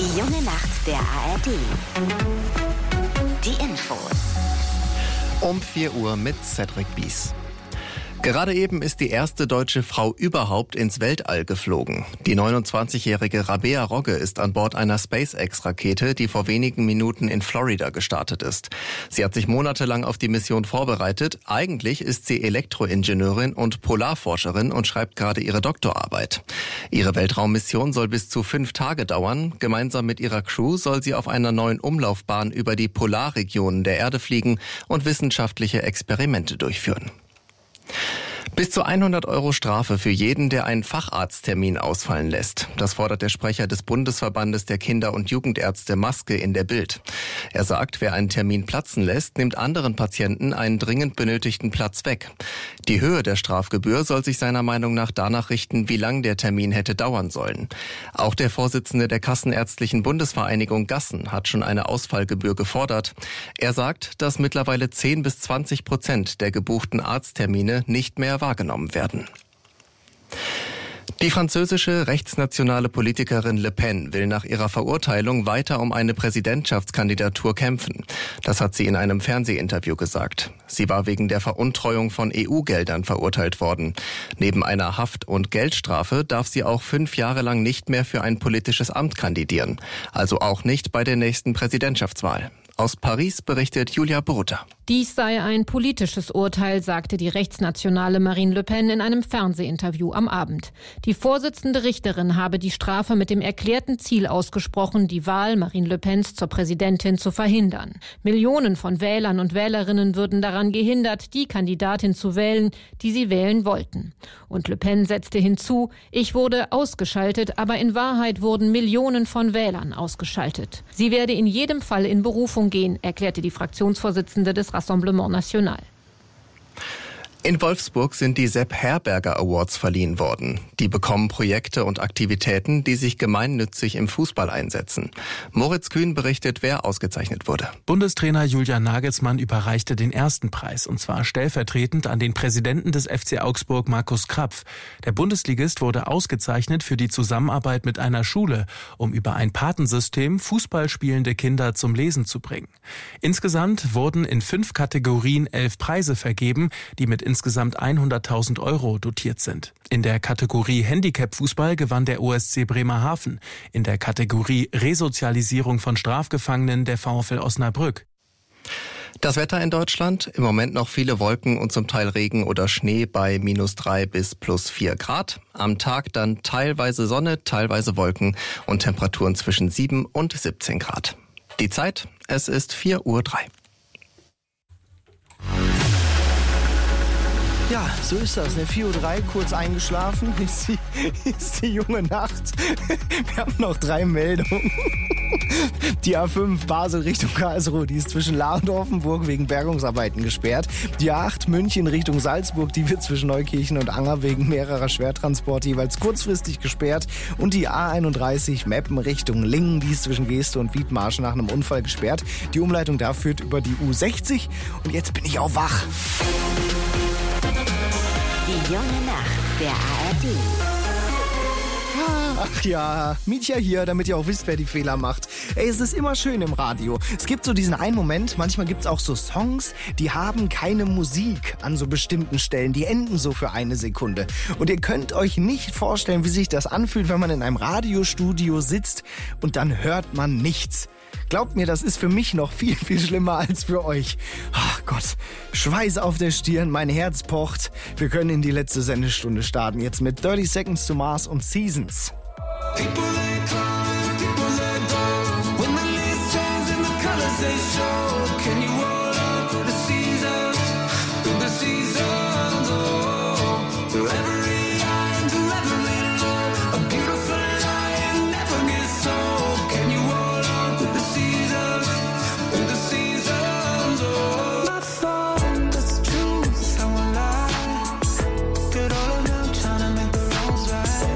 Die junge Nacht der ARD. Die Infos. Um 4 Uhr mit Cedric Bies. Gerade eben ist die erste deutsche Frau überhaupt ins Weltall geflogen. Die 29-jährige Rabea Rogge ist an Bord einer SpaceX-Rakete, die vor wenigen Minuten in Florida gestartet ist. Sie hat sich monatelang auf die Mission vorbereitet. Eigentlich ist sie Elektroingenieurin und Polarforscherin und schreibt gerade ihre Doktorarbeit. Ihre Weltraummission soll bis zu 5 Tage dauern. Gemeinsam mit ihrer Crew soll sie auf einer neuen Umlaufbahn über die Polarregionen der Erde fliegen und wissenschaftliche Experimente durchführen. Bis zu 100 € Strafe für jeden, der einen Facharzttermin ausfallen lässt. Das fordert der Sprecher des Bundesverbandes der Kinder- und Jugendärzte Maske in der Bild. Er sagt, wer einen Termin platzen lässt, nimmt anderen Patienten einen dringend benötigten Platz weg. Die Höhe der Strafgebühr soll sich seiner Meinung nach danach richten, wie lang der Termin hätte dauern sollen. Auch der Vorsitzende der Kassenärztlichen Bundesvereinigung Gassen hat schon eine Ausfallgebühr gefordert. Er sagt, dass mittlerweile 10-20% der gebuchten Arzttermine nicht mehr wahrgenommen werden. Die französische rechtsnationale Politikerin Le Pen will nach ihrer Verurteilung weiter um eine Präsidentschaftskandidatur kämpfen. Das hat sie in einem Fernsehinterview gesagt. Sie war wegen der Veruntreuung von EU-Geldern verurteilt worden. Neben einer Haft- und Geldstrafe darf sie auch 5 Jahre lang nicht mehr für ein politisches Amt kandidieren. Also auch nicht bei der nächsten Präsidentschaftswahl. Aus Paris berichtet Julia Bruder. Dies sei ein politisches Urteil, sagte die rechtsnationale Marine Le Pen in einem Fernsehinterview am Abend. Die Vorsitzende Richterin habe die Strafe mit dem erklärten Ziel ausgesprochen, die Wahl Marine Le Pens zur Präsidentin zu verhindern. Millionen von Wählern und Wählerinnen würden daran gehindert, die Kandidatin zu wählen, die sie wählen wollten. Und Le Pen setzte hinzu, ich wurde ausgeschaltet, aber in Wahrheit wurden Millionen von Wählern ausgeschaltet. Sie werde in jedem Fall in Berufung gehen, erklärte die Fraktionsvorsitzende des Rassemblement National. In Wolfsburg sind die Sepp Herberger Awards verliehen worden. Die bekommen Projekte und Aktivitäten, die sich gemeinnützig im Fußball einsetzen. Moritz Kühn berichtet, wer ausgezeichnet wurde. Bundestrainer Julian Nagelsmann überreichte den ersten Preis, und zwar stellvertretend an den Präsidenten des FC Augsburg, Markus Krapf. Der Bundesligist wurde ausgezeichnet für die Zusammenarbeit mit einer Schule, um über ein Patensystem Fußball spielende Kinder zum Lesen zu bringen. Insgesamt wurden in 5 Kategorien 11 Preise vergeben, die mit insgesamt 100.000 € dotiert sind. In der Kategorie Handicap-Fußball gewann der OSC Bremerhaven. In der Kategorie Resozialisierung von Strafgefangenen der VfL Osnabrück. Das Wetter in Deutschland, im Moment noch viele Wolken und zum Teil Regen oder Schnee bei -3 bis +4 Grad. Am Tag dann teilweise Sonne, teilweise Wolken und Temperaturen zwischen 7 und 17 Grad. Die Zeit, es ist 4:03 Uhr. Ja, so ist das. 4:03 Uhr, kurz eingeschlafen, ist die junge Nacht. Wir haben noch 3 Meldungen. Die A5 Basel Richtung Karlsruhe, die ist zwischen Lahr und Offenburg wegen Bergungsarbeiten gesperrt. Die A8 München Richtung Salzburg, die wird zwischen Neukirchen und Anger wegen mehrerer Schwertransporte jeweils kurzfristig gesperrt. Und die A31 Meppen Richtung Lingen, die ist zwischen Geeste und Wiedmarsch nach einem Unfall gesperrt. Die Umleitung da führt über die U60. Und jetzt bin ich auch wach. Die junge Nacht der ARD. Ach ja, Mietja hier, damit ihr auch wisst, wer die Fehler macht. Ey, es ist immer schön im Radio. Es gibt so diesen einen Moment, manchmal gibt es auch so Songs, die haben keine Musik an so bestimmten Stellen. Die enden so für 1 Sekunde. Und ihr könnt euch nicht vorstellen, wie sich das anfühlt, wenn man in einem Radiostudio sitzt und dann hört man nichts. Glaubt mir, das ist für mich noch viel, viel schlimmer als für euch. Ach Gott, Schweiß auf der Stirn, mein Herz pocht. Wir können in die letzte Sendestunde starten. Jetzt mit 30 Seconds to Mars und Seasons. People they come, people they go. When the leaves change and the colors they show. Can you roll up through the seasons? Through the seasons, oh. Through every high and through every low. A beautiful lion never gets old. Can you roll up through the seasons? Through the seasons, oh. My fault, that's the truth, I won't lie. Get all of them trying to make the wrongs right.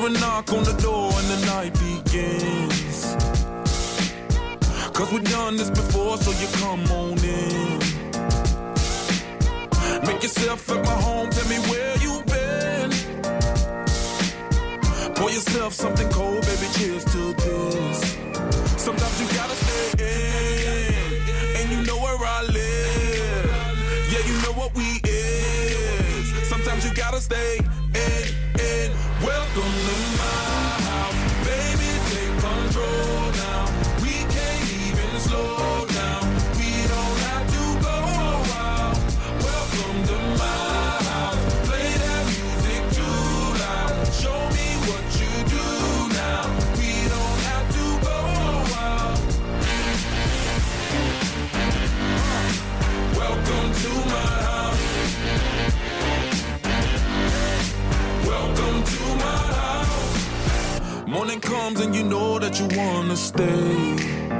a knock on the door and the night begins. Cause we've done this before, so you come on in. Make yourself at my home, tell me where you've been. Pour yourself something cold, baby, cheers to this. Sometimes you gotta stay in, and you know where I live. Yeah, you know what we is. Sometimes you gotta stay in. Welcome to my house, baby, take control now. We can't even slow down. We don't have to go out. Welcome to my house, play that music too loud. Show me what you do now. We don't have to go out. Welcome to my house. Welcome to my house. Morning comes and you know that you wanna stay.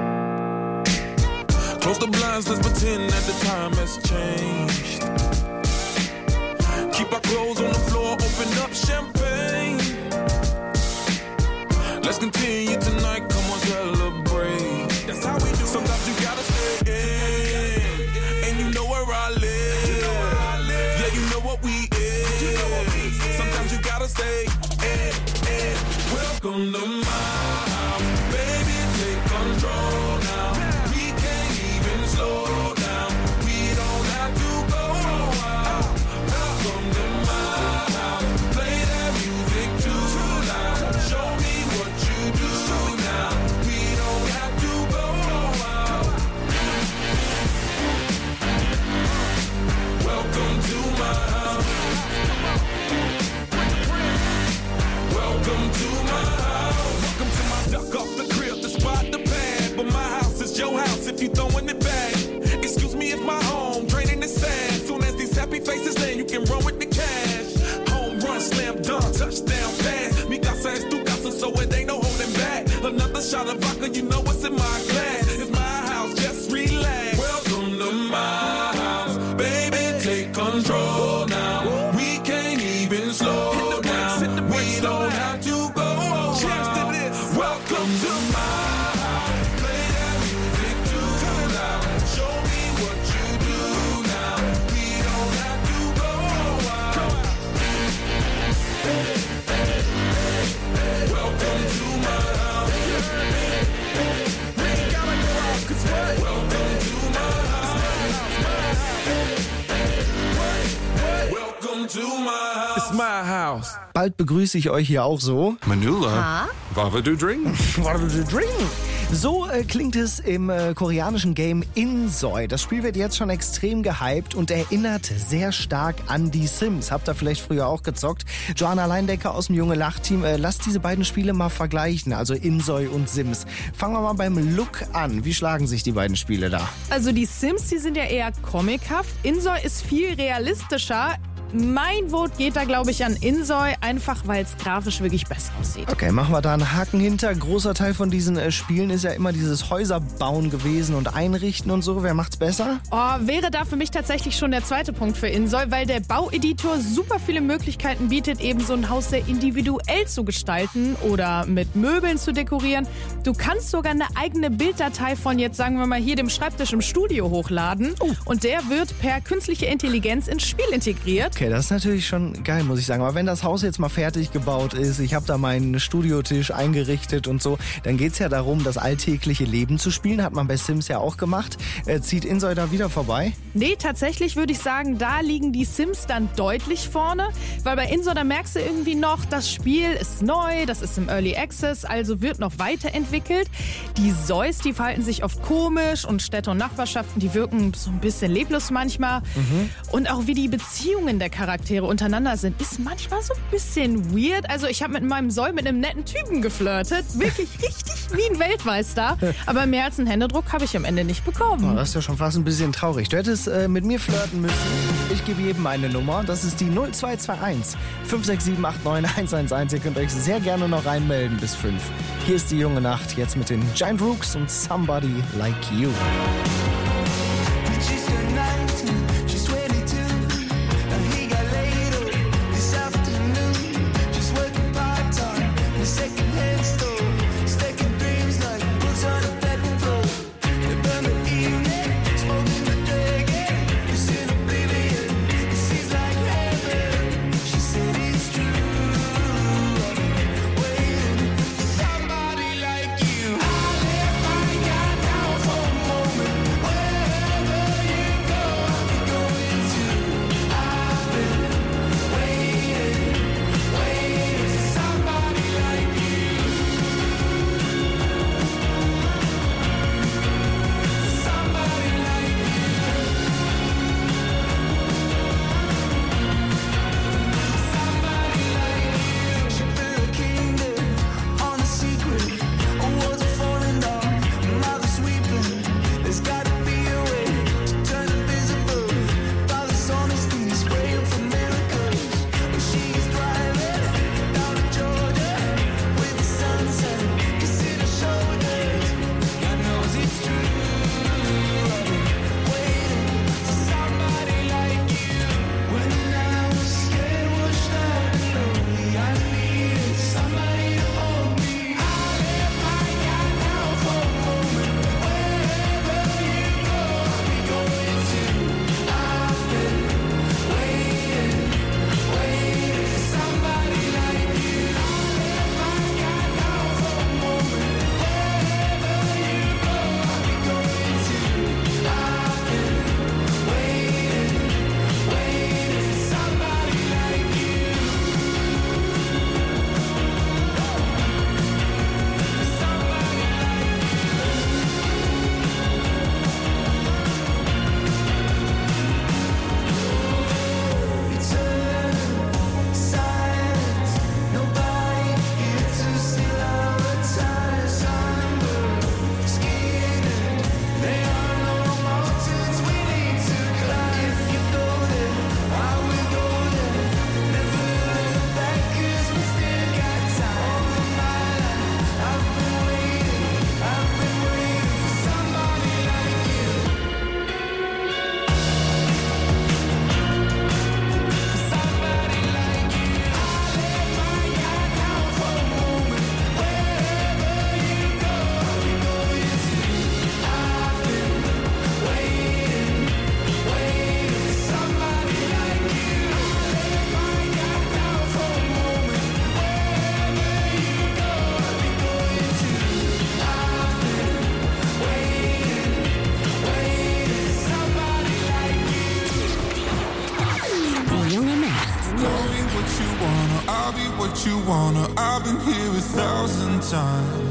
Close the blinds, let's pretend that the time has changed. Keep our clothes on the floor, open up champagne. Let's continue tonight, come on, celebrate. That's how we do. Sometimes you gotta stay in, and you know where I live. Yeah, you know what we is. Sometimes you gotta stay in. Welcome to my house, baby, take control now. We can't even slow down. We don't have to go out. Welcome to my house, play that music too loud. Show me what you do now. We don't have to go out. Welcome to my house. Welcome to my house. Welcome to my duck off the crib, the spot, the pad. But my house is your house if you throwing it back. Excuse me if my home draining is sad. Soon as these happy faces land, you can run with the cash. Home run, slam dunk, touchdown pass. Mi casa es tu casa, so it ain't no holding back. Another shot of vodka, you know what's in my glass. It's my house, just relax. Welcome to my house, baby, take control now. We can't even slow down. We don't have to go. Cheers to this. Welcome to my house. Play that music too loud. Show me what you do now. We don't have to go out. Welcome to my house. We ain't gotta go out, 'cause what? Welcome to my house. Welcome to my house. It's my house. Bald begrüße ich euch hier auch so. Manula, what will you drink? What will you drink? So klingt es im koreanischen Game Insoy. Das Spiel wird jetzt schon extrem gehypt und erinnert sehr stark an die Sims. Habt ihr vielleicht früher auch gezockt? Joanna Leindecker aus dem Junge Lach-Team, lasst diese beiden Spiele mal vergleichen, also Insoy und Sims. Fangen wir mal beim Look an. Wie schlagen sich die beiden Spiele da? Also die Sims, die sind ja eher comichaft. Insoy ist viel realistischer. Mein Vote geht da, glaube ich, an Insoy, einfach weil es grafisch wirklich besser aussieht. Okay, machen wir da einen Haken hinter. Großer Teil von diesen Spielen ist ja immer dieses Häuserbauen gewesen und Einrichten und so. Wer macht's besser? Wäre da für mich tatsächlich schon der zweite Punkt für Insoy, weil der Baueditor super viele Möglichkeiten bietet, eben so ein Haus sehr individuell zu gestalten oder mit Möbeln zu dekorieren. Du kannst sogar eine eigene Bilddatei von jetzt, sagen wir mal, hier dem Schreibtisch im Studio hochladen. Und der wird per künstliche Intelligenz ins Spiel integriert. Okay, das ist natürlich schon geil, muss ich sagen. Aber wenn das Haus jetzt mal fertig gebaut ist, ich habe da meinen Studiotisch eingerichtet und so, dann geht's ja darum, das alltägliche Leben zu spielen. Hat man bei Sims ja auch gemacht. Zieht Insoy da wieder vorbei? Nee, tatsächlich würde ich sagen, da liegen die Sims dann deutlich vorne. Weil bei Insoy, da merkst du irgendwie noch, das Spiel ist neu, das ist im Early Access, also wird noch weiterentwickelt. Die Soys, die verhalten sich oft komisch und Städte und Nachbarschaften, die wirken so ein bisschen leblos manchmal. Und auch wie die Beziehungen der Charaktere untereinander sind, ist manchmal so ein bisschen weird. Also ich habe mit meinem Soy mit einem netten Typen geflirtet. Wirklich richtig wie ein Weltmeister. Aber mehr als einen Händedruck habe ich am Ende nicht bekommen. Oh, das ist ja schon fast ein bisschen traurig. Du hättest mit mir flirten müssen. Ich gebe jedem eine Nummer. Das ist die 0221 567 89 111. Ihr könnt euch sehr gerne noch reinmelden bis 5. Hier ist die junge Nacht. Jetzt mit den Giant Rooks und Somebody Like You. what you wanna. I've been here 1,000 times.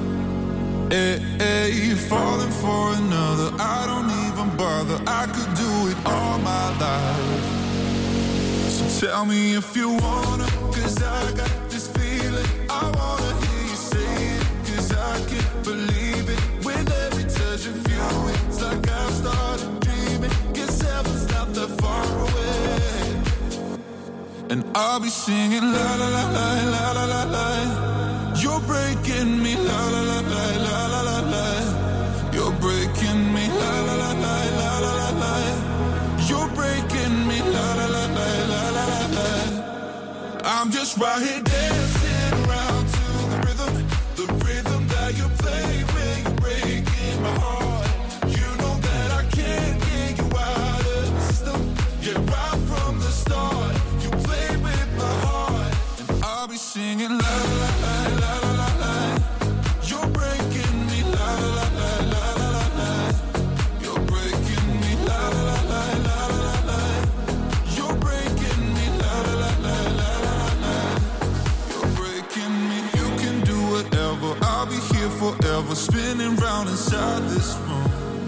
Hey, falling for another, I don't even bother. I could do it all my life. So tell me if you wanna, 'cause I got this feeling. I wanna hear you say it, 'cause I can't believe it. With every touch of you, it's like I've started dreaming. 'Cause heaven's not that far away. And I'll be singing la la la la la la la la. You're breaking me la la la la la la la la. You're breaking me la la la la la la la la. You're breaking me la la la la la la la la. I'm just right here dancing around to the rhythm that you play when you're breaking my heart. You know that I can't get you out of the system. Yeah, right from the start, you play with my heart, and I'll be singing la la la la la la la. You're breaking me la la la la la la la. You're breaking me la la la la la la la. You're breaking me la la la la la la la. You're breaking me. You can do whatever. I'll be here forever, spinning round inside this room.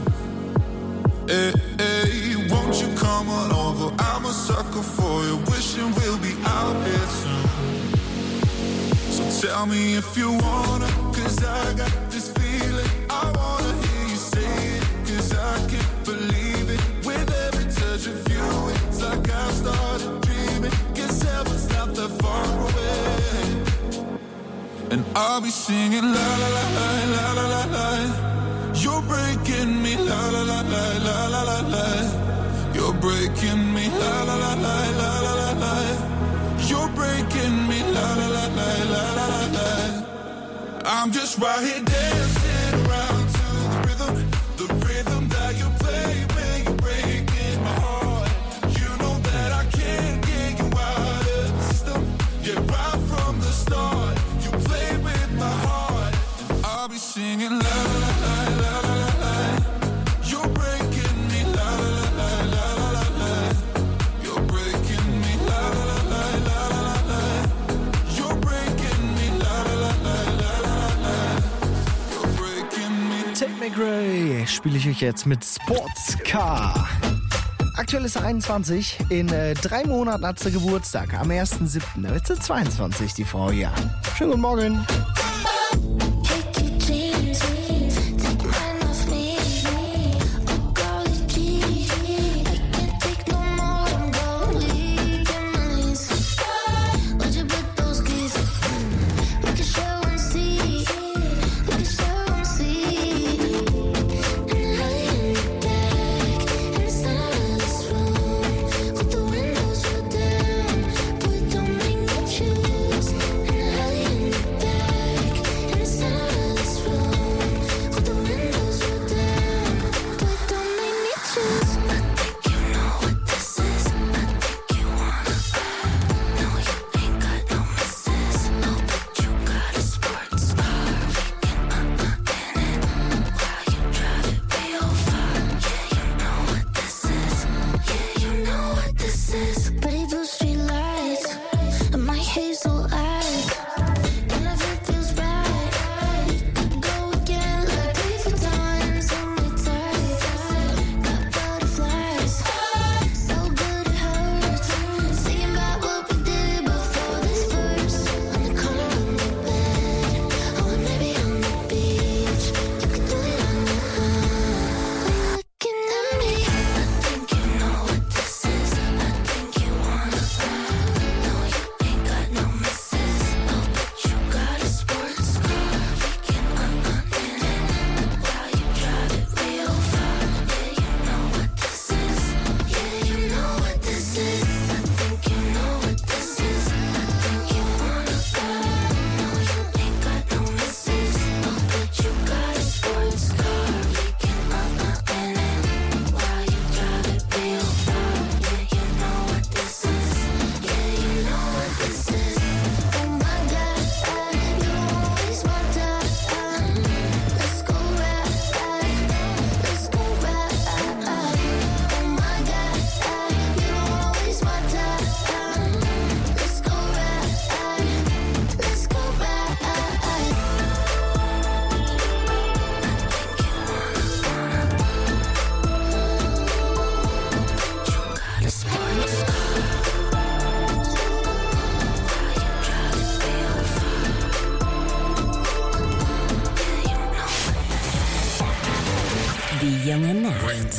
Hey, won't you come on over? I'm a sucker for you, wishing we'll be out there soon. So tell me if you wanna, 'cause I got this feeling. I wanna hear you say it, 'cause I can't believe it. With every touch of you, it's like I've started dreaming. 'Cause heaven's not that far away. And I'll be singing la la la la la la la la. You're breaking me la la la la la la la la. You're breaking me la la la la la la la la. You're breaking me la la la la la la la la. I'm just right here dancing around to the rhythm that you play when you're breaking my heart. You know that I can't get you out of the system. Yeah, right from the start, you play with my heart, and I'll be singing la la la la la la la. You're breaking me la la la la la la la. You're breaking me la la la la la la la. You're breaking me la la la la la la la. You're breaking me. Tate McRae spiele ich euch jetzt mit Sportscar. Aktuell ist er 21, in 3 Monaten hat sie Geburtstag, am 1.7. Da wird sie 22, die Frau hier. Schönen guten Morgen.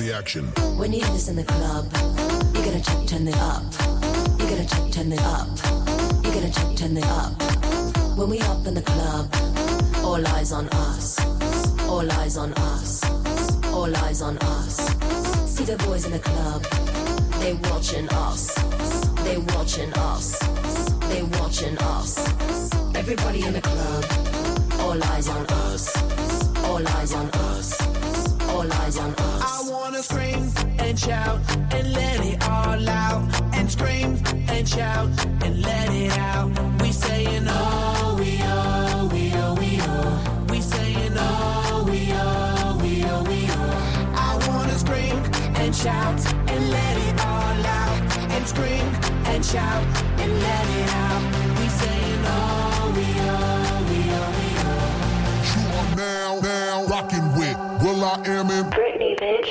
the action. When you hear this in the club, you gotta check, turn it up. You gotta check, turn it up. You gotta check, turn it up. When we up in the club, all eyes on us. All eyes on us. All eyes on us. See the boys in the club, they watching us. They watching us. They watching us. Everybody in the club, all eyes on us. All eyes on us. All eyes on us. I wanna scream and shout and let it all out. And scream and shout and let it out. We saying oh, we oh, we oh, we oh. We saying oh, we oh, we oh, we oh. I wanna scream and shout and let it all out. And scream and shout and let it out. We saying oh, we oh, we oh, we oh. You are now rocking with will.i.am in Britney, bitch.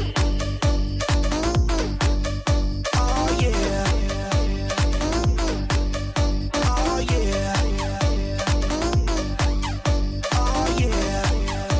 Oh yeah. Oh yeah. Oh yeah.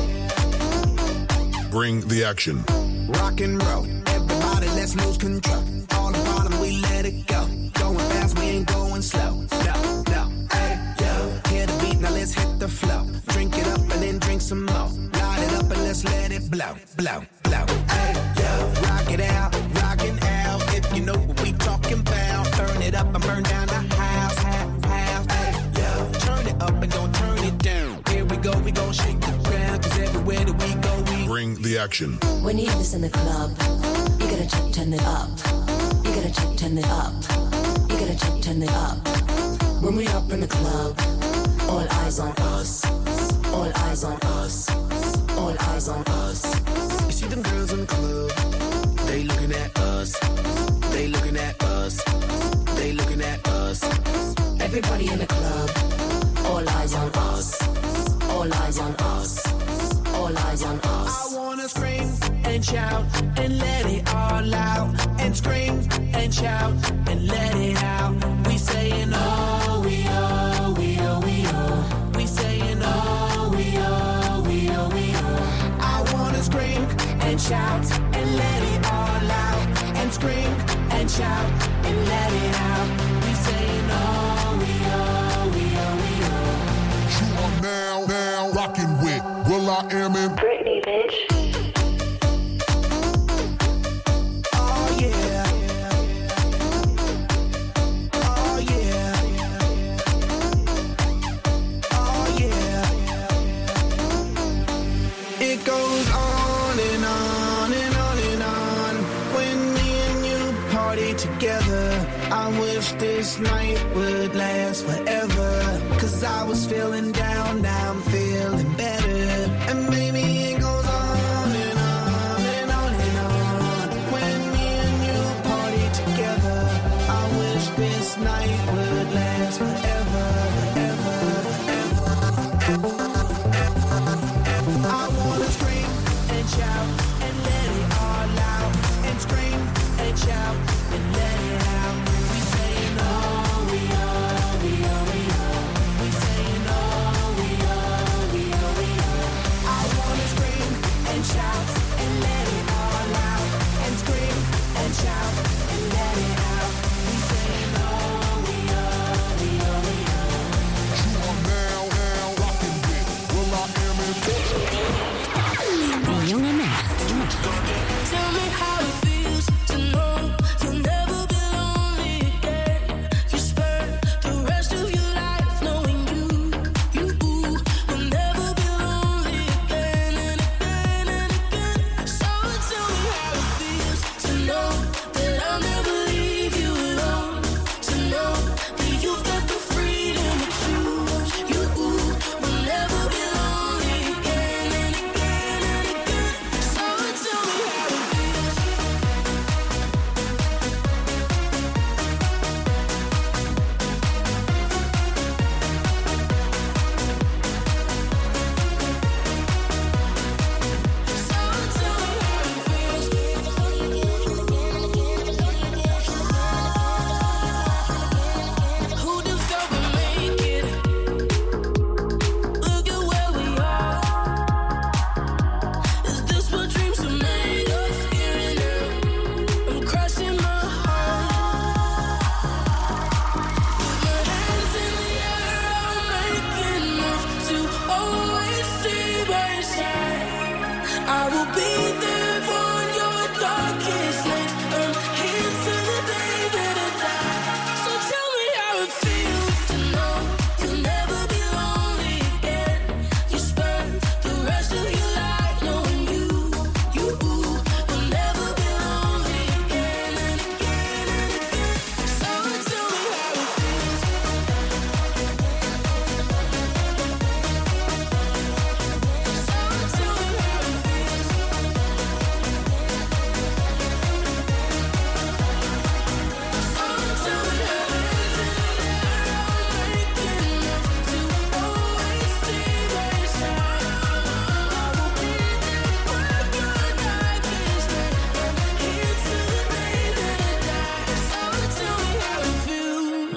Bring the action. Rock and roll. Everybody, let's lose control. On the bottom, we let it go. Going fast, we ain't going slow. No, no. Hey, yo. Hear the beat, now let's hit the flow. Drink it up and then drink some more. Light it up and let's let it blow, blow, blow. Hey, yo. Rock it out, rockin' out. If you know what we talking about. Burn it up and burn down the house, house. Hey, yo. Turn it up and don't turn it down. Here we go, we gon' shake the ground. Cause everywhere that we go, we Bring the action. When you hear this in the club, you gotta check, turn it up. You gotta check, turn it up. You gotta check, turn it up. When we up in the club, all eyes on us. All eyes on us. All eyes on us. You see them girls in the club, they looking at us. They looking at us. They looking at us. Everybody in the club, all eyes on us. All eyes on us. All eyes on us. I wanna scream and shout and let it all out. And scream and shout and let it out. We saying oh, we oh, we oh, we oh. We saying oh, we oh, we oh, we oh. I wanna scream and shout and let it all out. And scream and shout and let it out. We saying oh, we oh, we oh, we oh. You are now rocking with will.i.am in Britney, bitch. Oh yeah. Oh yeah. Oh yeah. It goes on and on and on and on. When me and you party together, I wish this night would last forever. Cause I was feeling down, now I'm feeling better. And maybe it goes on and on and on and on. When me and you party together, I wish this night would last forever, forever, forever. I wanna scream and shout and let it all out. And scream and shout and let it out. We saying oh, we oh, we oh, we oh. We saying oh, we oh, we oh, we oh. I wanna scream and shout and let it all out. And scream and shout and let it out. We saying oh, we oh,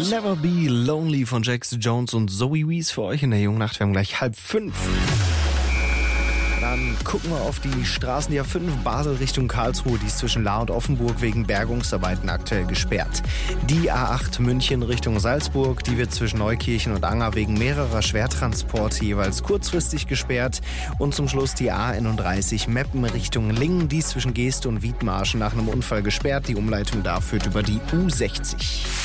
Never Be Lonely von Jax Jones und Zoe Wees für euch in der jungen Nacht. Wir haben gleich 4:30. Dann gucken wir auf die Straßen. Die A5 Basel Richtung Karlsruhe, die ist zwischen Lahr und Offenburg wegen Bergungsarbeiten aktuell gesperrt. Die A8 München Richtung Salzburg, die wird zwischen Neukirchen und Anger wegen mehrerer Schwertransporte jeweils kurzfristig gesperrt. Und zum Schluss die A31 Meppen Richtung Lingen, die ist zwischen Geest und Wiedmarschen nach einem Unfall gesperrt. Die Umleitung da führt über die U60.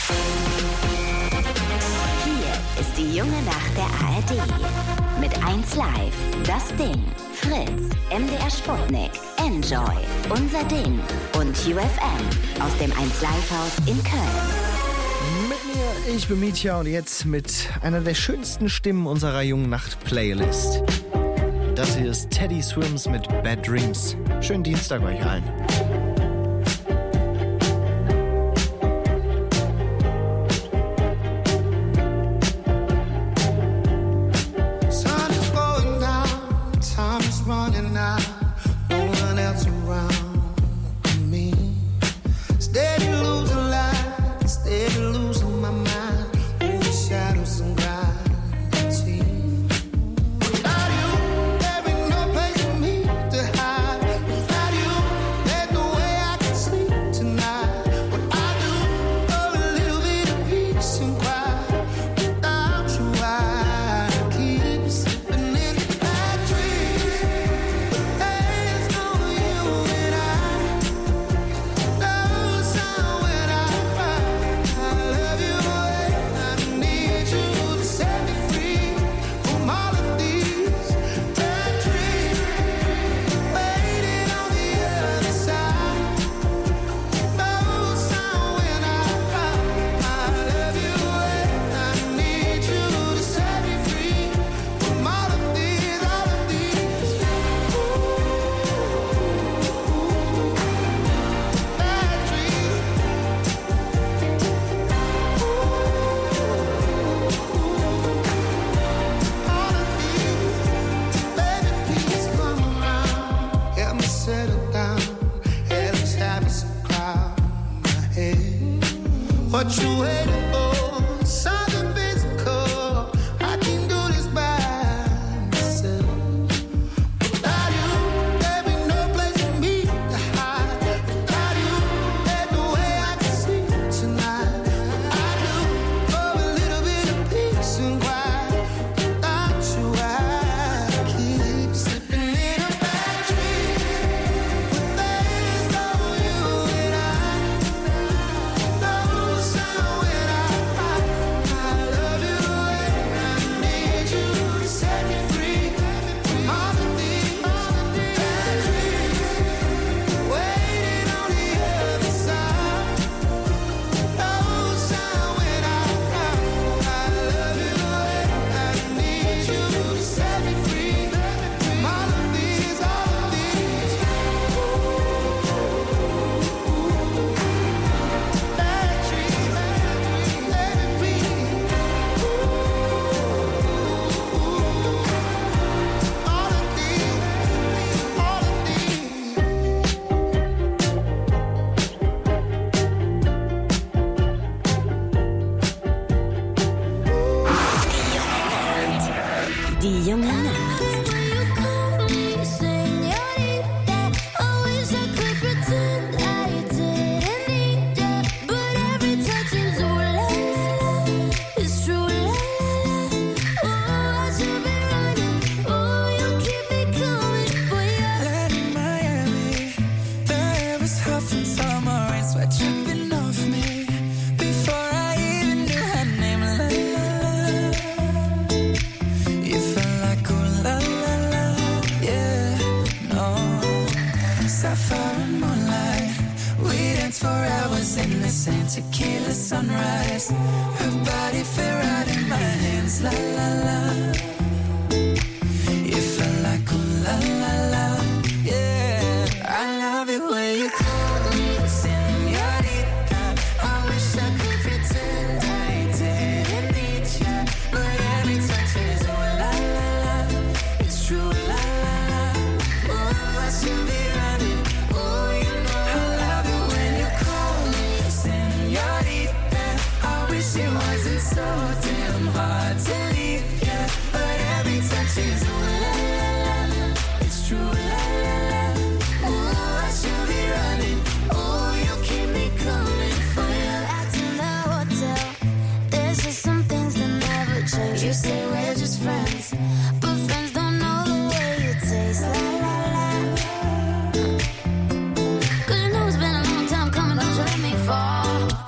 Hier ist die junge Nacht der ARD. Mit 1 Live, das Ding, Fritz, MDR Sputnik, Enjoy, Unser Ding und UFM aus dem 1 Live Haus in Köln. Mit mir, ich bin Mietja und jetzt mit einer der schönsten Stimmen unserer jungen Nacht-Playlist. Das hier ist Teddy Swims mit Bad Dreams. Schönen Dienstag euch allen. What you waiting for? Something physical. I can do this by myself. Without you, there be no place for me to hide. Without you, there's no way I can sleep tonight. I do for a little bit of peace and quiet. Without you, I keep slipping in a bad dream. But there's no you and I. No sound when I cry. I love you and I need you to set me free from all the things, bad dreams, waiting on the other side. No sound when I cry. I love you and I need you to set me free from all of these, bad dreams, let it be. All of Die junge Nacht. Land in Miami, the air was hot from summer rain, sweat dripping off me before I even knew her name. La la la, you felt like ooh la la la, yeah, no. Sapphire and moonlight, we danced for hours in the same tequila sunrise. Her body fit right in my hands, la la la. You felt like ooh la la la, yeah. I love it when you call me señorita. I wish I could pretend I didn't need ya, but every touch is ooh la la la. It's true, la la la. Oh, I should be running. Oh, you know I love it when you call me señorita. I wish it was wasn't so damn hard to leave, yeah. But every touch is ooh la la la, it's true la la la. Ooh, I should be running. Ooh, you keep me coming for you. At the hotel, there's just some things that never change. You say we're just friends, but friends don't know the way you taste. La la la. 'Cause you know it's been a long time coming, don't you let me fall.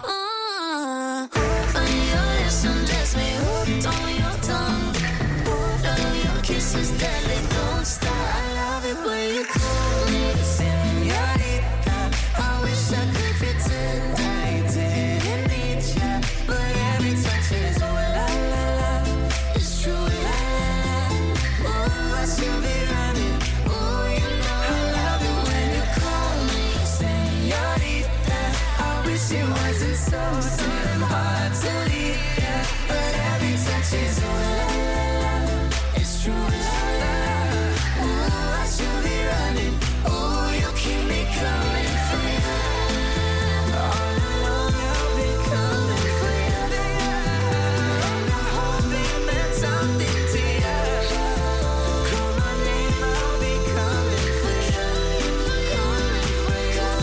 On your lips undress me, hooked on your tongue. Love your kisses deadly, don't stop. I love it when you call me señorita. I wish I could pretend I didn't need ya, but every touch is ooh la la la, it's true la la la. Ooh, I should be running. Ooh, you know I love it when you call me señorita. I wish it wasn't so damn hard to leave, yeah. But every touch is ooh la la la, it's true la la la. Ooh, I should be running. Ooh, you keep me coming for you. All along I'll be coming for you. And I hope it meant something to you. Call my name, I'll be coming for you. Coming for you.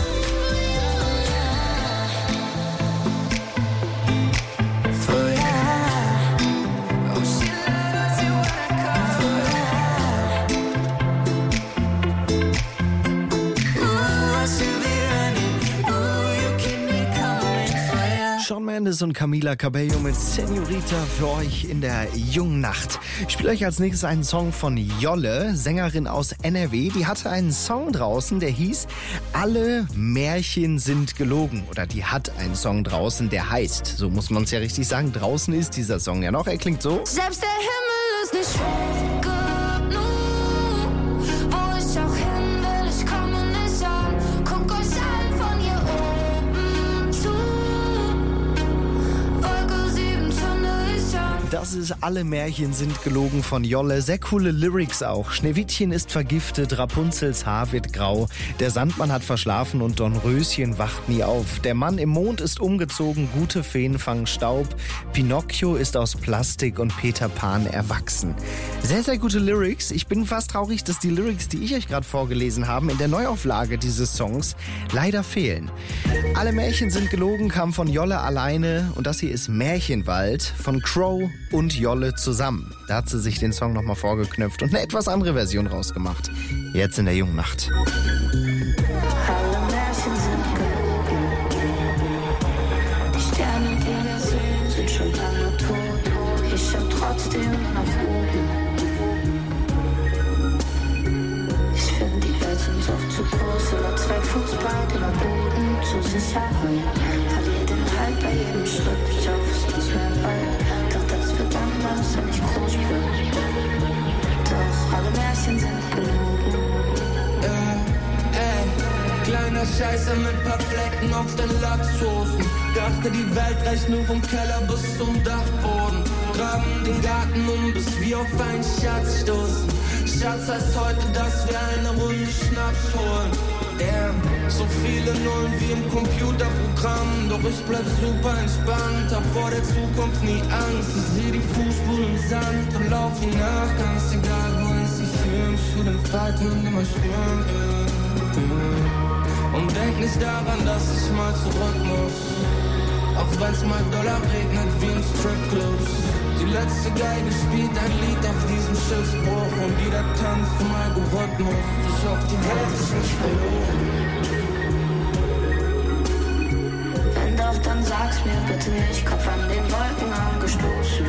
For you. Oh, she loves you when I call for you. Ooh, I should be running. Ooh, you keep me coming for you. Shawn Mendes und Camila Cabello mit Señorita für euch in der jungen Nacht. Ich spiele euch als nächstes einen Song von Jolle, Sängerin aus NRW. Die hatte einen Song draußen, der hieß Alle Märchen sind gelogen. Oder die hat einen Song draußen, der heißt, so muss man es ja richtig sagen, draußen ist dieser Song ja noch. Er klingt so. Selbst der Himmel ist nicht hoch genug. Wo ich auch hin will, ich komme nicht an. Guck euch an von hier oben zu. Wolke 7 zünde ich an. Das ist Alle Märchen sind gelogen von Jolle. Sehr coole Lyrics auch. Schneewittchen ist vergiftet, Rapunzels Haar wird grau. Der Sandmann hat verschlafen und Dornröschen wacht nie auf. Der Mann im Mond ist umgezogen, gute Feen fangen Staub. Pinocchio ist aus Plastik und Peter Pan erwachsen. Sehr, sehr gute Lyrics. Ich bin fast traurig, dass die Lyrics, die ich euch gerade vorgelesen habe, in der Neuauflage dieses Songs leider fehlen. Alle Märchen sind gelogen kam von Jolle alleine und das hier ist Märchenwald von Crow und Jolle zusammen. Da hat sie sich den Song nochmal vorgeknöpft und eine etwas andere Version rausgemacht. Jetzt in der jungen Nacht. Alle Märchen sind gelogen. Die Sterne, die wir sehen, sind schon lange tot. Ich schau trotzdem nach oben. Ich finde, die Welt sind oft zu groß. Immer 2 Fuß breit, über Boden zur Sicherheit. Verliere den Halt bei jedem Schritt. Ich hoffe, es ist mehr weit. Doch das wird anders, wenn ich groß bin. Doch alle Märchen sind gelogen. Kleiner Scheißer mit paar Flecken auf den Latzhosen. Dachte, die Welt reicht nur vom Keller bis zum Dachboden. Graben den Garten bis wir auf einen Schatz stoßen. Schatz heißt heute, dass wir eine Runde Schnaps holen. So viele Nullen wie im Computerprogramm. Doch ich bleib super entspannt, hab vor der Zukunft nie Angst. Ich seh die Fußspuren im Sand und lauf ihn nach. Ganz egal, wohin sie führen, ich will den Fight und immer spüren. Und denk nicht daran, dass ich mal zurück muss. Auch wenn's mal Dollar regnet wie im Stripclubs. Die letzte Geige spielt ein Lied auf diesem Schiffsbruch und jeder tanzt zum Algorithmus. Ich hoffe, die Welt ist nicht verloren. Wenn doch, dann sag's mir bitte nicht, Kopf an den Wolken angestoßen.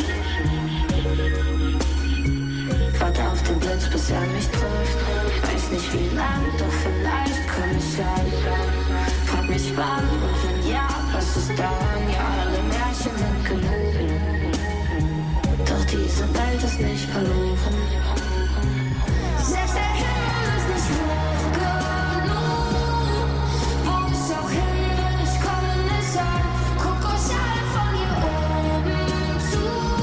Warte auf den Blitz, bis er mich trifft. Weiß nicht wie lang, doch vielleicht komm ich an. Frag mich wann und wenn ja, was ist daran? Ja, alle Märchen sind gelogen. Doch diese Welt ist nicht verloren. Selbst der Himmel ist nicht hoch genug. Wo ich auch hin will, ich komme nicht an. Guck euch an von hier oben zu.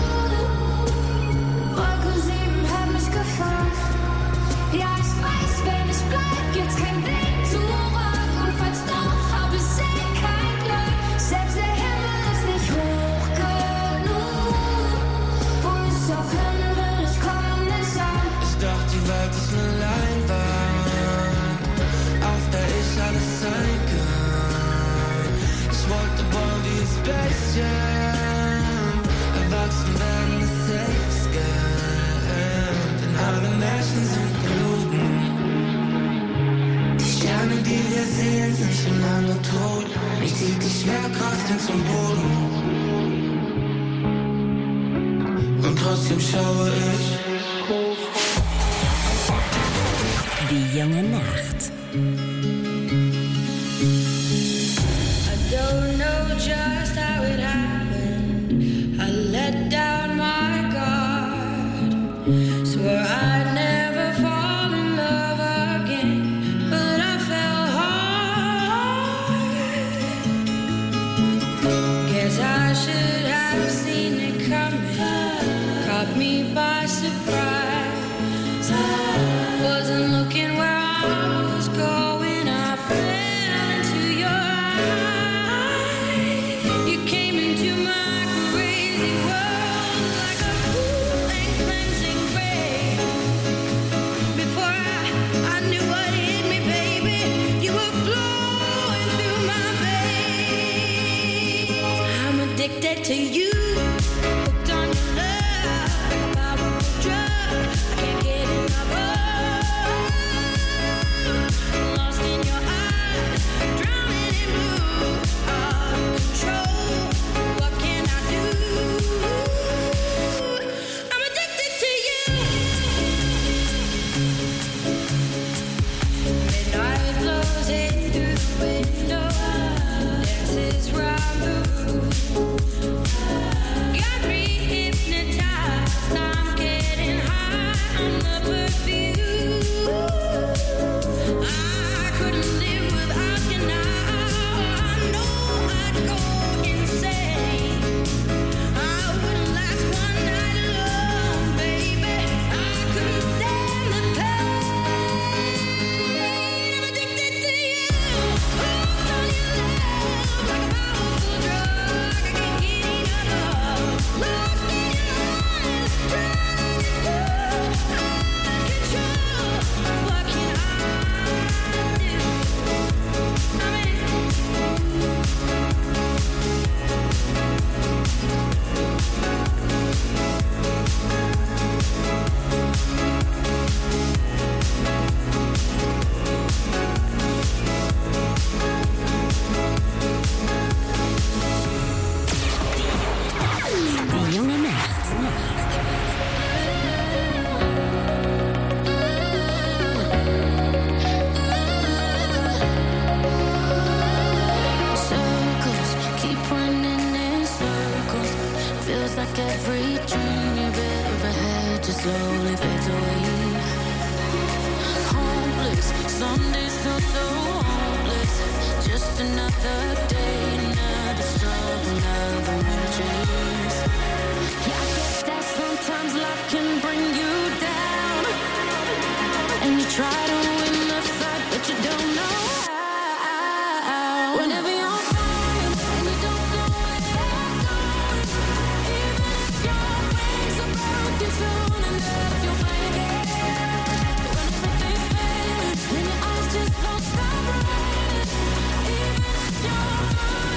Wolke 7 hat mich gefangen. Ja, ich weiß, wenn ich bleib, gibt's kein Weg zurück. Und falls doch, hab ich kein Glück. Selbst der Himmel ist nicht hoch genug. Schwerkraft zum Boden. Und trotzdem schaue ich hoch. Die junge Nacht. I don't know just how it happened. I let down my guard. Swore I'd never fall in love again, but I fell hard. Guess I should have seen it coming. Caught me by surprise. Wasn't looking where I was going. I fell into your eyes. You came into my crazy world like a cool and cleansing rain. Before I knew what hit me, baby, you were flowing through my veins. I'm addicted to you. Hooked on your love like a powerful drug. I can't get enough of. Lost in your eyes, drowning in blue, out of control. What can I do? I'm addicted to you. Midnight blows in through the window, dances round the room. Got me hypnotized. I'm getting high on the perfume. I couldn't live without you now. I know I'd go insane. I wouldn't last one night alone, baby. I couldn't stand the pain. I'm addicted to you. Hooked on your love like a powerful drug. I can't get enough of. Lost in your eyes, drowning in blue, out of control. What can I do? I'm in. Die junge Nacht. Circles keep running in circles. Feels like every dream you've ever had just slowly fades away. Hopeless, some days feel so hopeless. Just another day, another struggle, another winter chase. Yeah, I guess that sometimes life can bring you down, and you try to win the fight, but you don't know how. Whenever you're falling and you don't know where you're going, even if your wings are broken soon enough, you'll find it. When everything's failing and your eyes just won't stop running, even if you're running.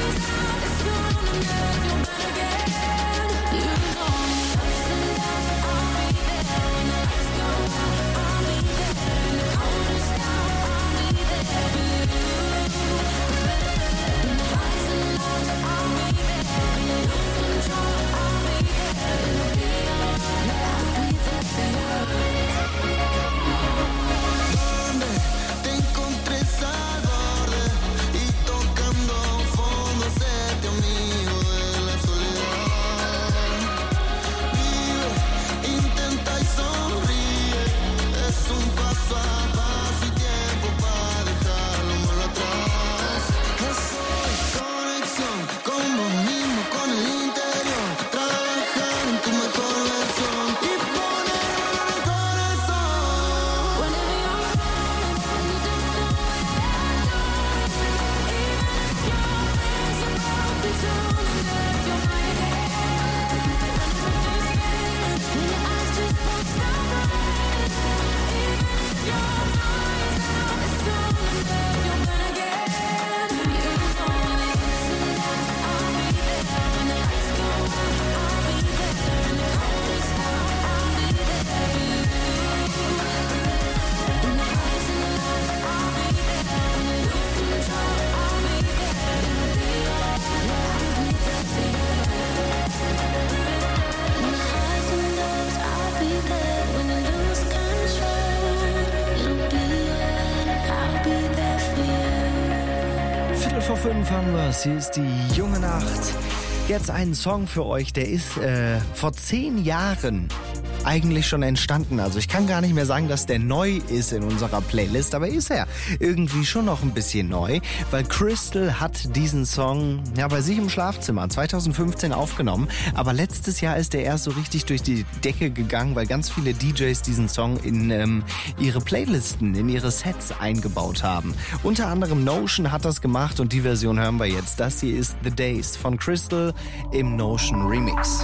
5 haben wir es. Hier ist die junge Nacht. Jetzt einen Song für euch, der ist vor 10 Jahren eigentlich schon entstanden. Also ich kann gar nicht mehr sagen, dass der neu ist in unserer Playlist, aber ist er irgendwie schon noch ein bisschen neu, weil Crystal hat diesen Song bei sich im Schlafzimmer 2015 aufgenommen, aber letztes Jahr ist er erst so richtig durch die Decke gegangen, weil ganz viele DJs diesen Song in ihre Playlisten, in ihre Sets eingebaut haben. Unter anderem Notion hat das gemacht und die Version hören wir jetzt. Das hier ist The Days von Crystal im Notion Remix.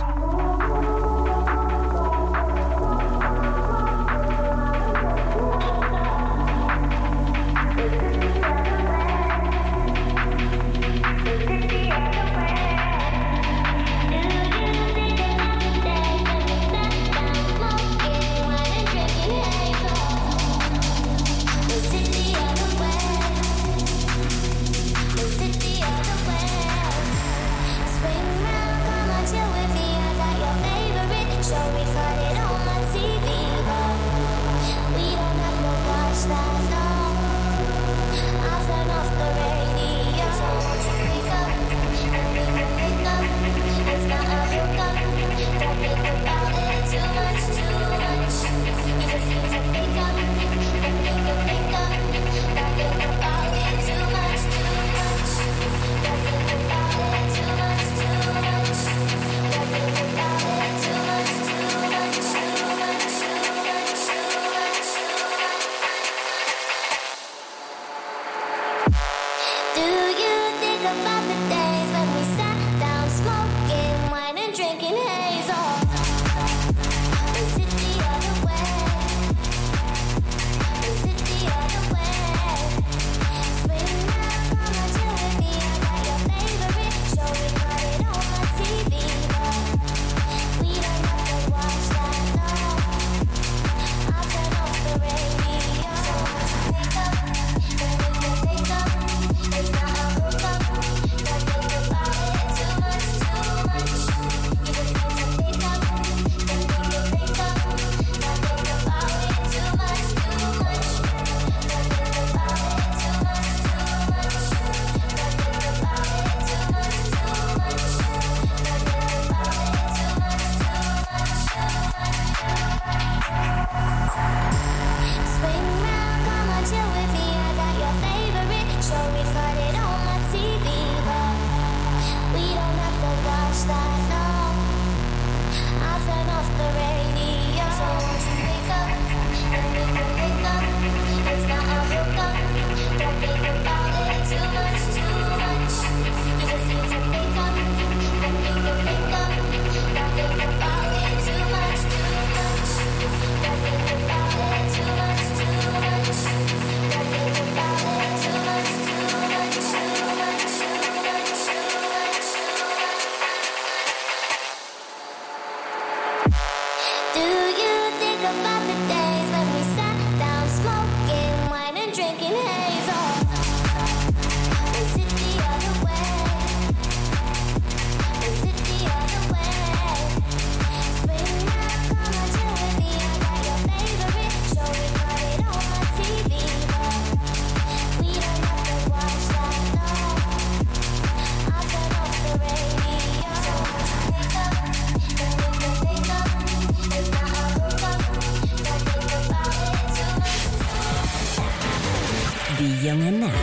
Die junge Nacht.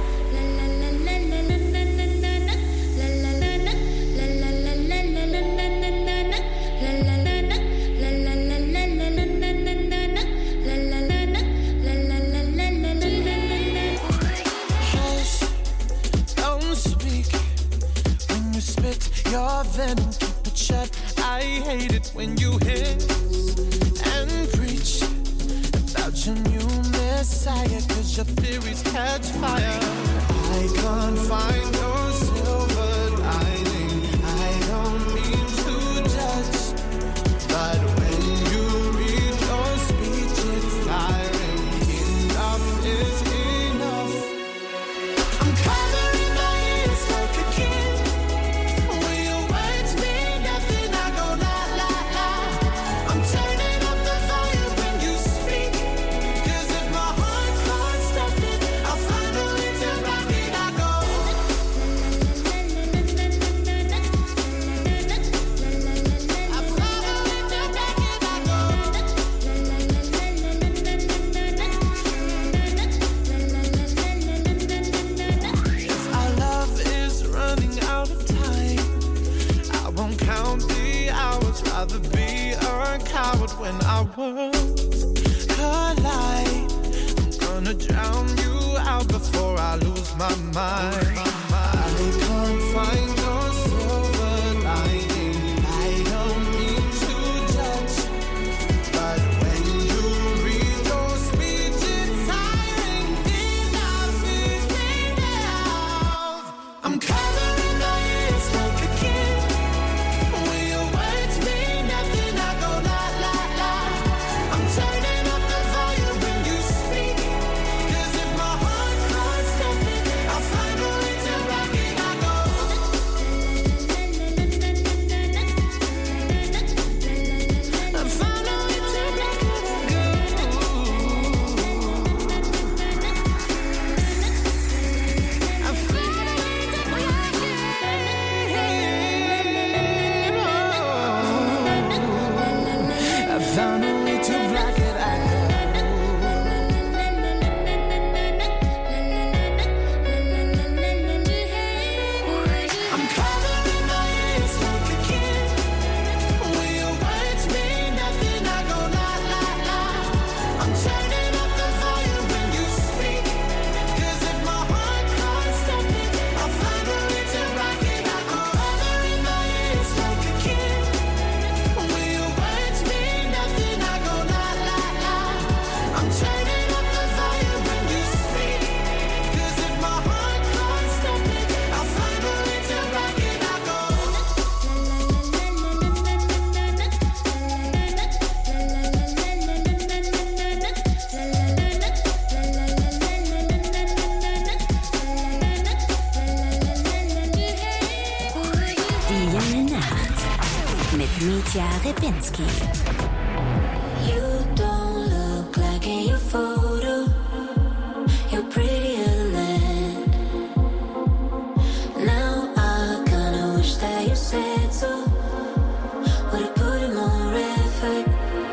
Don't speak when you spit your venom, keep it shut. I hate it when you hiss and preach about your new messiah, 'cause your theories catch fire. I can't find no silver lining. I don't mean to judge, but when you read your speech, it's tiring. Enough is enough. I'm covering my ears like a kid. When your words mean nothing, I go la la la. I'm turning up the volume when you speak, 'cause if my heart can't stop it, I'll finally turn back and I go rather be a coward when our worlds collide. I'm gonna drown you out before I lose my mind. I can't find no silver lining. I don't mean to judge, but when you read your speech, it's tiring. Enough is enough. I'm covering my ears like a kid. When your words mean nothing, I go la la la. I'm turning up the volume when you speak. 'Cause if my heart can't stop it, I'll find a way to rock it. I go. I found a way to rock it. I go. I found a way to rock it. I found a way to rock it. I'm covering my ears like a kid. When your words mean nothing, I go la la la. I'm turning up the volume when you speak. 'Cause if my heart can't stop it, I'll find a way to rock it. I go covering my ears like a kid. When your words mean nothing, I go la la la. I'm turning up the volume when you speak. 'Cause if my heart can't stop it, I'll find a way to rock it. I go. Die junge Nacht mit Mitja Repinski. You don't look like in your photo. You're prettier than that. Now I kinda wish that you said so. Would've put in more effort.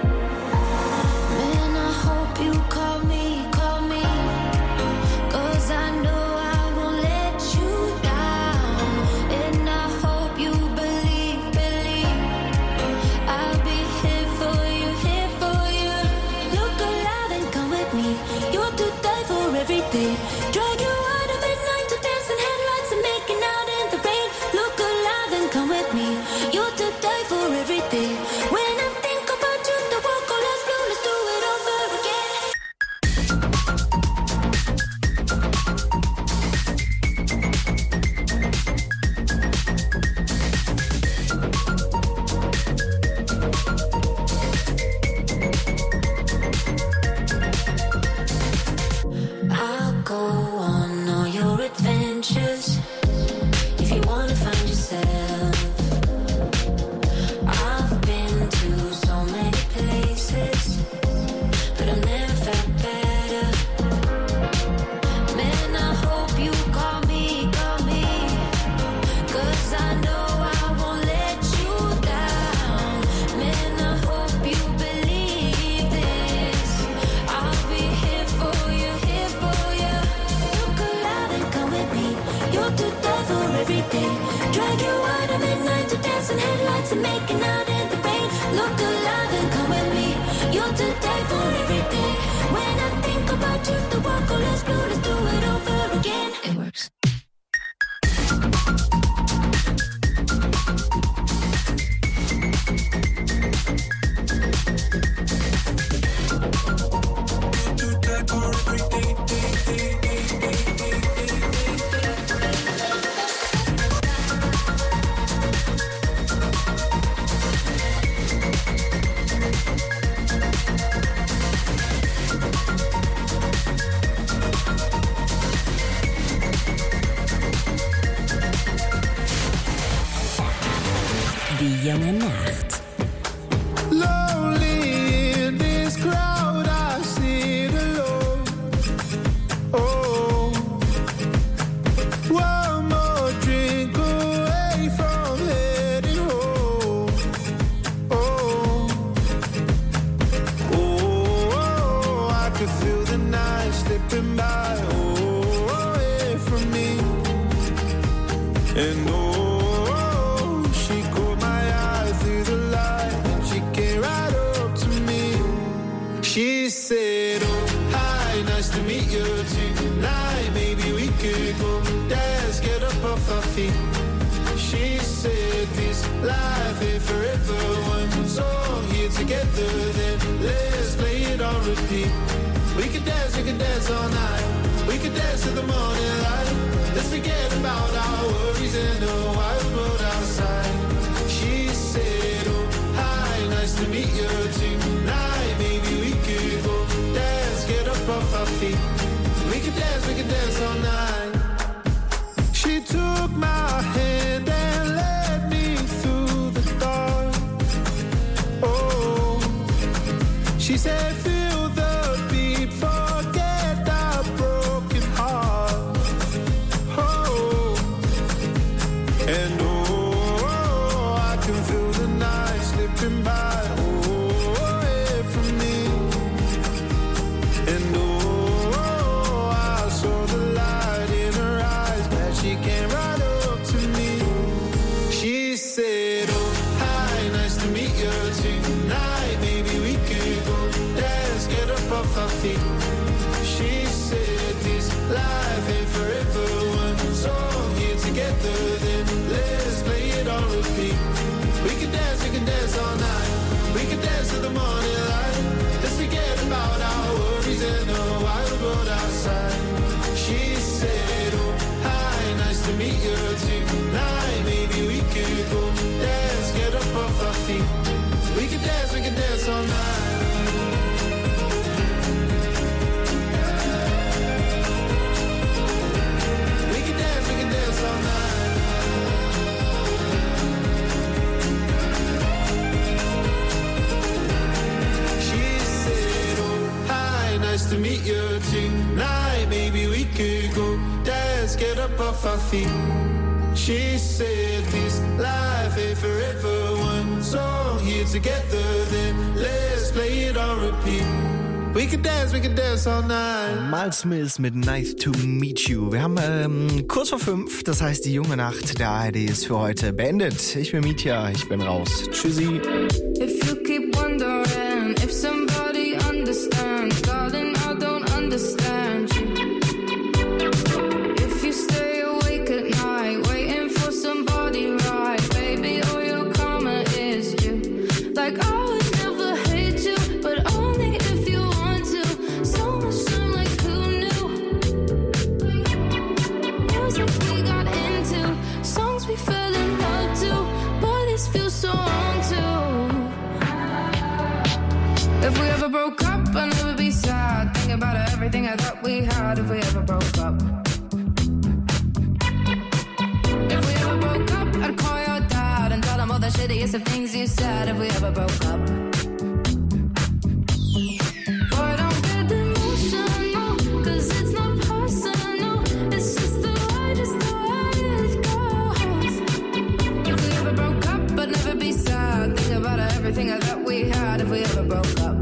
Man, I hope you call me, call me. 'Cause I know I won't let you down. And I hope you believe, believe. I'll be here for you, here for you. Look alive and come with me. You're to die for everything. Drag you out of midnight to dancing headlights and making out in the rain. Look alive and come with me. You're to die for everything. When I think about you, the world goes less blue. Let's do it over again. I'll go on all your adventures if you wanna find yourself. I've been to so many places, but I've never felt better. Man, I hope you call me, call me. 'Cause I know I won't let you down. Man, I hope you believe this. I'll be here for you, here for you. Look alive and come with me. You're to die for everything. Drag you out of midnight to dancing headlights and making out in the rain. Look alive and come with me. You're to die for everything. When I think about you, the world goes less blue. Let's do it over again. It works. Die junge Nacht. Lonely in this crowd, I sit alone. Oh, one more drink away from heading home. Oh, oh, I could feel the night slipping by. Oh, away from me. And oh, she caught my eye through the light. feet. She said this life ain't forever. One song here together, then let's play it on repeat. We could dance all night. We could dance till the morning light. Let's forget about our worries in the wild world outside. She said, oh, hi, nice to meet you tonight. Maybe we could go dance, get up off our feet. We could dance all night. She took my hand and led me through the dark. Oh, she said, feel the beat, forget our broken heart. Oh, and oh, I can feel the night slipping by. Oh, away from me. And oh, I saw the light in her eyes, but she came right up to me. She said, oh, hi, nice to meet you tonight. Maybe we could go dance, get up off our feet. She said this life ain't forever. One song here together, then let's play it on repeat. We can dance all night. We can dance till the morning light. Let's forget about our worries in the wild world outside. She said, oh, hi, nice to meet you tonight. Maybe we could go dance, get up off our feet. We can dance all night. We can dance all night. She said, oh, hi, nice to meet you tonight. Maybe we could go dance, get up off our feet. She said this life ain't forever. One song here together, then let's play it on repeat. We can dance all night. Miles Smith mit Nice to Meet You. Wir haben kurz vor 5, das heißt die junge Nacht der ARD ist für heute beendet. Ich bin Mietja, ich bin raus. Tschüssi. If you keep wondering if somebody understands, darling, I don't understand you. If you stay awake at night, waiting for somebody right, baby, all your karma is due. Like I would never hate you, but only if you want to. So much time, like who knew? Music we got into, songs we fell in love to, boy, this feels so wrong too. If we ever broke up, I'd never be sad. Think about everything I thought we had. If we ever broke up, if we ever broke up, I'd call your dad and tell him all the shittiest of things you said. If we ever broke up, boy, don't get emotional, 'cause it's not personal. It's just the way it goes. If we ever broke up, I'd never be sad. Think about everything I thought we had. If we ever broke up,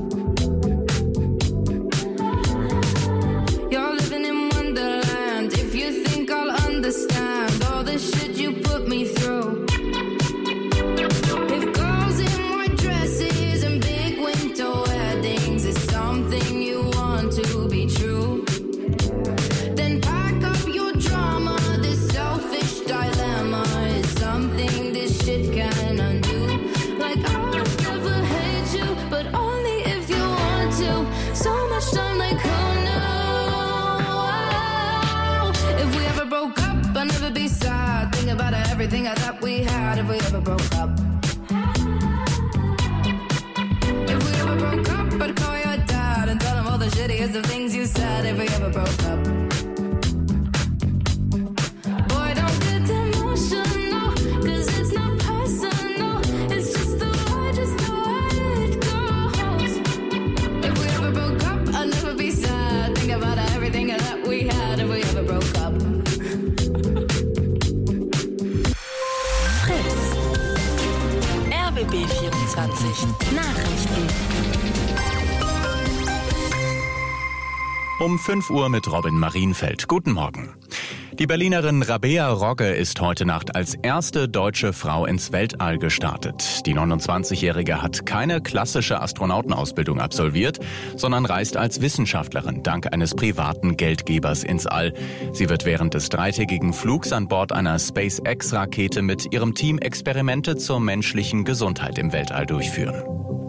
you're living in Wonderland. If you think I'll understand all the shit you put me through. If girls in white dresses and big winter weddings is something you want to be true, then pack up your drama. This selfish dilemma is something this shit can undo. Like I would never hate you, but only if you want to. So much time, like who knew? If we ever broke up, I'd never be sad. Think about everything I thought we had. If we ever broke up, if we ever broke up, I'd call your dad and tell him all the shittiest of things you said. If we ever broke up, boy, don't get emotional, 'cause it's not personal. It's just the way it goes. If we ever broke up, I'd never be sad. Think about everything that we had. If we ever broke up. Fritz. RBB 24 Nachrichten. Um 5 Uhr mit Robin Marienfeld. Guten Morgen. Die Berlinerin Rabea Rogge ist heute Nacht als erste deutsche Frau ins Weltall gestartet. Die 29-Jährige hat keine klassische Astronautenausbildung absolviert, sondern reist als Wissenschaftlerin dank eines privaten Geldgebers ins All. Sie wird während des dreitägigen Flugs an Bord einer SpaceX-Rakete mit ihrem Team Experimente zur menschlichen Gesundheit im Weltall durchführen.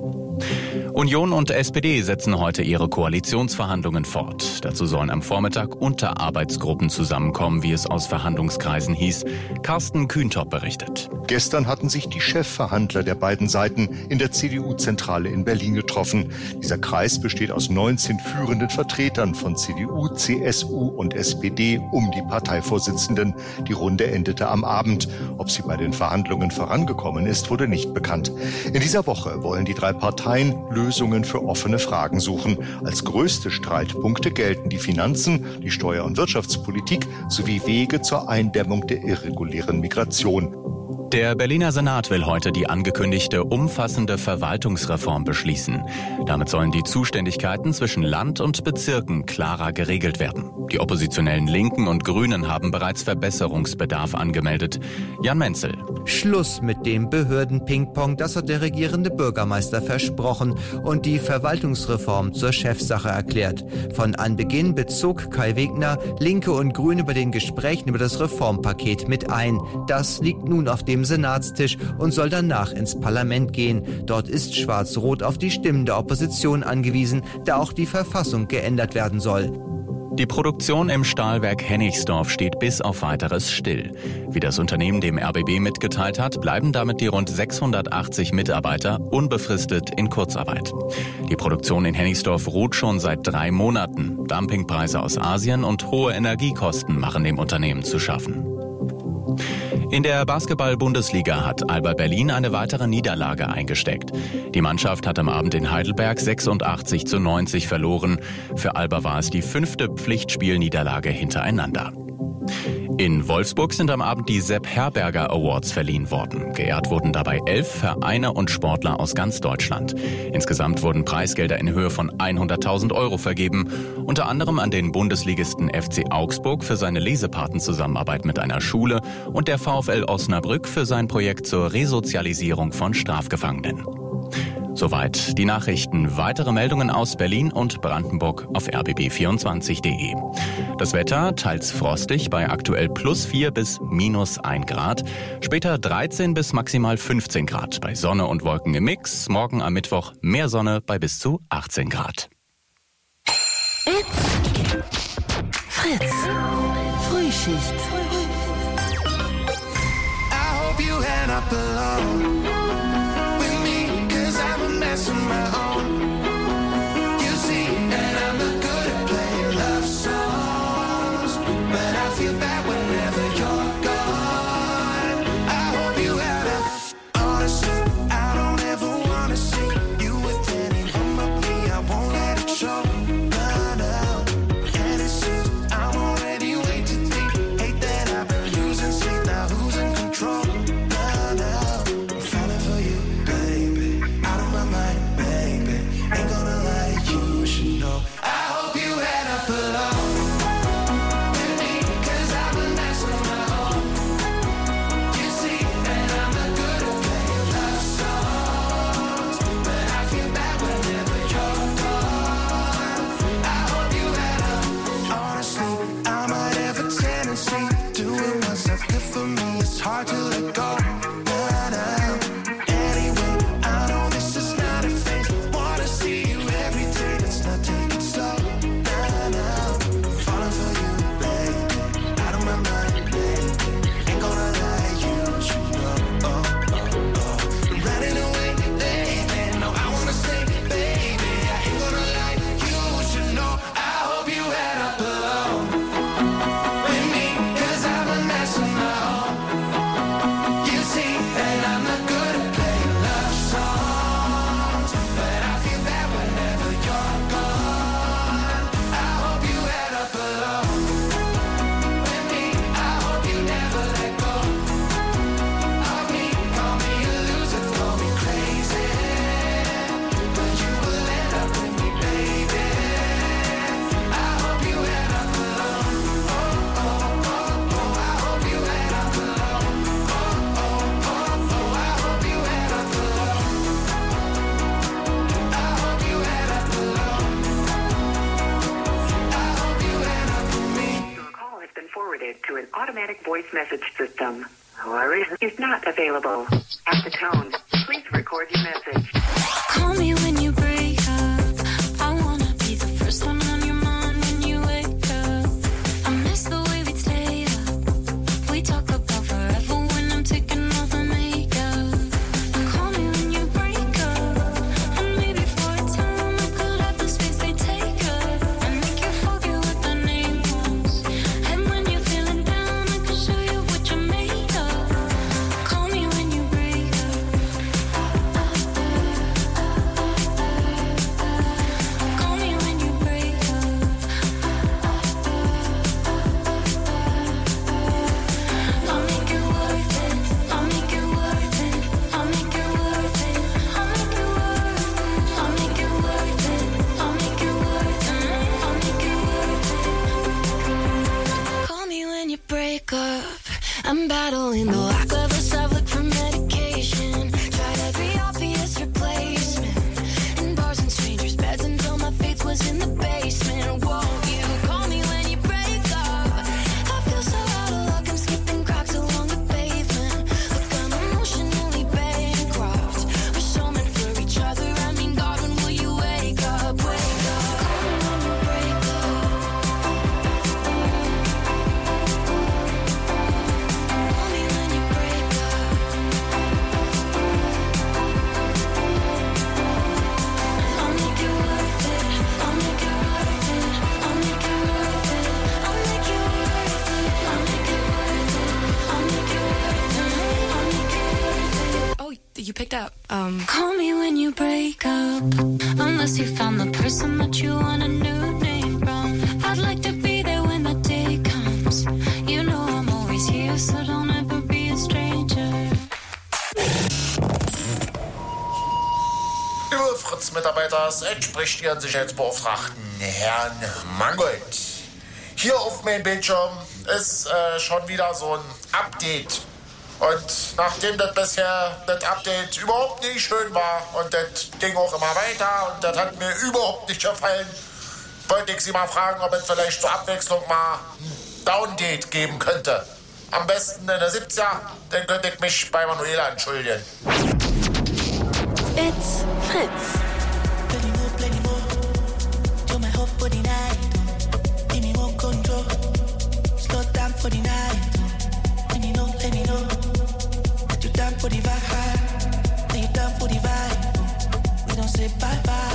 Union und SPD setzen heute ihre Koalitionsverhandlungen fort. Dazu sollen am Vormittag Unterarbeitsgruppen zusammenkommen, wie es aus Verhandlungskreisen hieß. Carsten Kühntop berichtet. Gestern hatten sich die Chefverhandler der beiden Seiten in der CDU-Zentrale in Berlin getroffen. Dieser Kreis besteht aus 19 führenden Vertretern von CDU, CSU und SPD um die Parteivorsitzenden. Die Runde endete am Abend. Ob sie bei den Verhandlungen vorangekommen ist, wurde nicht bekannt. In dieser Woche wollen die drei Parteien Lösungen für offene Fragen suchen. Als größte Streitpunkte gelten die Finanzen, die Steuer- und Wirtschaftspolitik sowie Wege zur Eindämmung der irregulären Migration. Der Berliner Senat will heute die angekündigte umfassende Verwaltungsreform beschließen. Damit sollen die Zuständigkeiten zwischen Land und Bezirken klarer geregelt werden. Die oppositionellen Linken und Grünen haben bereits Verbesserungsbedarf angemeldet. Jan Menzel. Schluss mit dem Behörden-Ping-Pong, das hat der regierende Bürgermeister versprochen und die Verwaltungsreform zur Chefsache erklärt. Von Anbeginn bezog Kai Wegner Linke und Grüne bei den Gesprächen über das Reformpaket mit ein. Das liegt nun auf dem Senatstisch und soll danach ins Parlament gehen. Dort ist Schwarz-Rot auf die Stimmen der Opposition angewiesen, da auch die Verfassung geändert werden soll. Die Produktion im Stahlwerk Hennigsdorf steht bis auf Weiteres still. Wie das Unternehmen dem RBB mitgeteilt hat, bleiben damit die rund 680 Mitarbeiter unbefristet in Kurzarbeit. Die Produktion in Hennigsdorf ruht schon seit 3 Monaten. Dumpingpreise aus Asien und hohe Energiekosten machen dem Unternehmen zu schaffen. In der Basketball-Bundesliga hat Alba Berlin eine weitere Niederlage eingesteckt. Die Mannschaft hat am Abend in Heidelberg 86:90 verloren. Für Alba war es die 5. Pflichtspielniederlage hintereinander. In Wolfsburg sind am Abend die Sepp Herberger Awards verliehen worden. Geehrt wurden dabei 11 Vereine und Sportler aus ganz Deutschland. Insgesamt wurden Preisgelder in Höhe von 100.000 € vergeben, unter anderem an den Bundesligisten FC Augsburg für seine Lesepatenzusammenarbeit mit einer Schule und der VfL Osnabrück für sein Projekt zur Resozialisierung von Strafgefangenen. Soweit die Nachrichten. Weitere Meldungen aus Berlin und Brandenburg auf rbb24.de. Das Wetter teils frostig bei aktuell +4 bis -1 Grad. Später 13 bis maximal 15 Grad bei Sonne und Wolken im Mix. Morgen am Mittwoch mehr Sonne bei bis zu 18 Grad. It's Fritz. Frühschicht. I hope you end up alone with me, 'cause I'm a mess of my own. You see, and I'm not good at playing love songs, but I feel bad whenever you're gone. I hope you end up. Honestly, I don't ever wanna see you with anyone but me. I won't let it show. No. And it seems I'm already way too deep. Hate that I've been losing sleep. Now who's in control? No. I'm falling for you, baby. Out of my mind, baby. Ain't gonna lie, you should know. I hope you end up alone with me, 'cause I'm a mess of my own. You see, and I'm not good at playing love songs, but I feel bad whenever you're gone. I hope you end up. Honestly, I might have a tendency to do it once that's good for me. It's hard to let go. No. Anyway, I know this is not a phase. Wanna see you every day. Let's not take it slow. No. I'm falling for you, baby. Out of my mind, baby. Ain't gonna lie, you should know. I'm running away, baby. No, I wanna stay, baby. I ain't gonna lie, you should know. I hope you end up alone with me, 'cause I'm a mess of my own. You automatic voice message system. Or is not available. At the tone, please record your message. Call me when you break up. I wanna be the first one on your mind when you wake up. I miss the way we stay up. We talk about forever when I'm taking off my makeup. Call me when you break up. And maybe for a time I could have the space they take up. And make you forget what the name was. And when you're feeling down, I can show you what you're made of. Call me when you break up. Call me when you break up. I'll make it worth it. I'll make it worth it. I'll make it worth it. I'll make it worth it. I'll make it worth it. I'll make it worth it. I'll make it worth it. Call me when you break up. I'm battling the lack of a self, look for medication. Tried every obvious replacement. In bars and strangers' beds until my faith was in the basement. Won't you call me when you break up? I feel so out of luck, I'm skipping cracks along the pavement. Look, I'm emotionally bankrupt. We're so meant for each other. I mean, God, when will you wake up? Wake up. Call me when you break up. Call me when you break up. I'll make it worth it. I'll make it worth it. I'll make it worth it. I'll make it worth it. I'll make it worth it. I'll make it worth it. I'll make it worth it. Oh, you picked up. Call me when you break up. Unless you found the person that you want a new name from. I'd like to be there when the day comes. You know I'm always here, so don't ever be a stranger. Liebe Fritz-Mitarbeiter, es entspricht Ihren Sicherheitsbeauftragten, Herrn Mangold. Hier auf meinem Bildschirm ist schon wieder so ein Update. Und nachdem das bisher das Update überhaupt nicht schön war und das ging auch immer weiter und das hat mir überhaupt nicht gefallen, wollte ich Sie mal fragen, ob es vielleicht zur Abwechslung mal ein Downdate geben könnte. Am besten in der 70er, dann könnte ich mich bei Manuela entschuldigen. It's Fritz. Plenty more. You're my hope for the night. Give me more control. Slow down for the night. Let me know. That you down for the vibe. That you down for the vibe. We don't say bye bye.